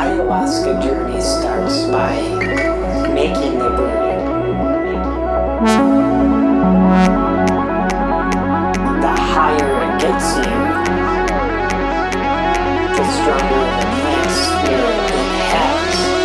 ayahuasca journey starts by making the brew. The higher it gets you, the stronger the plant spirit it has.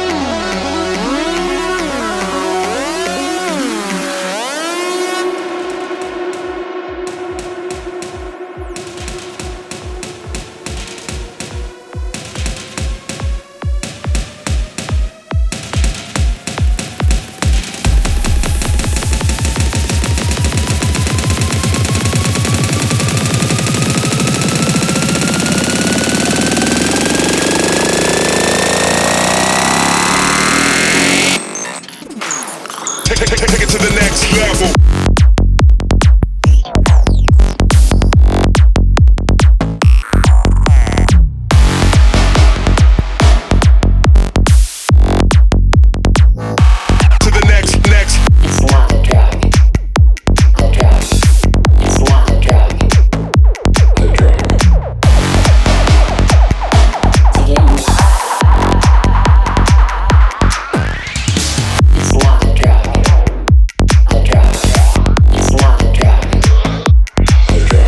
Take it to the next level. To the next. It's not a drug. A drug. It's not a drug. A drug. To get you it's not a drug. A drug. It's not a drug. A drug.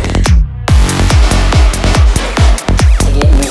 To get you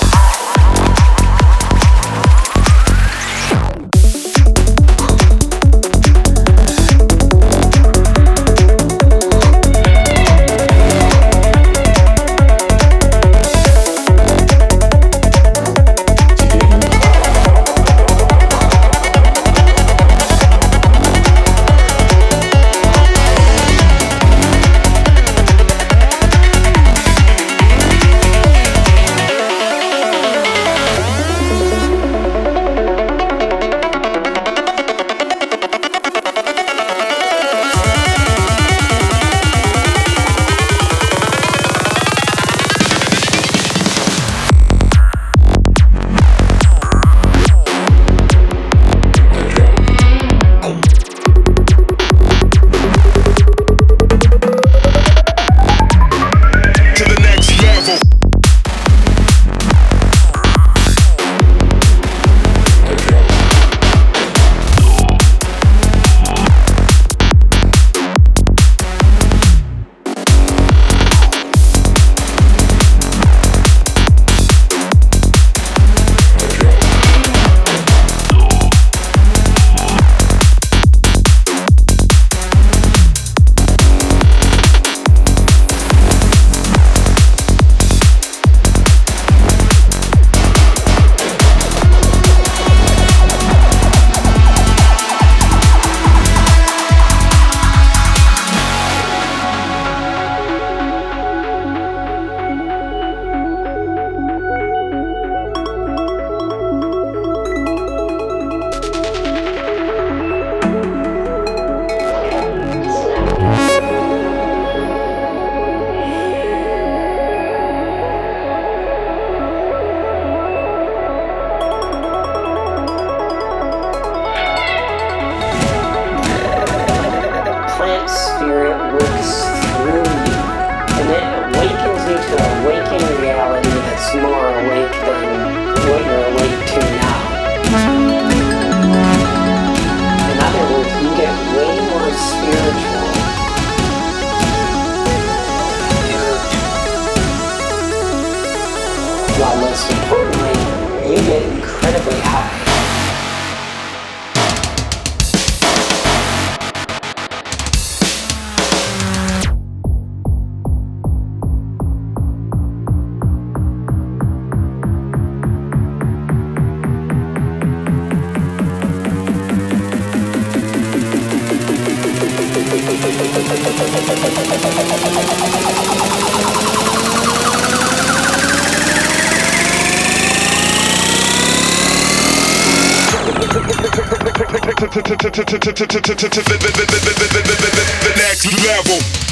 To the next level. plant spirit works through you, and it awakens you to a waking reality that's more awake than what you're awake to now. In other words, you get way more spiritual. While most importantly, you get incredibly high. To the next level.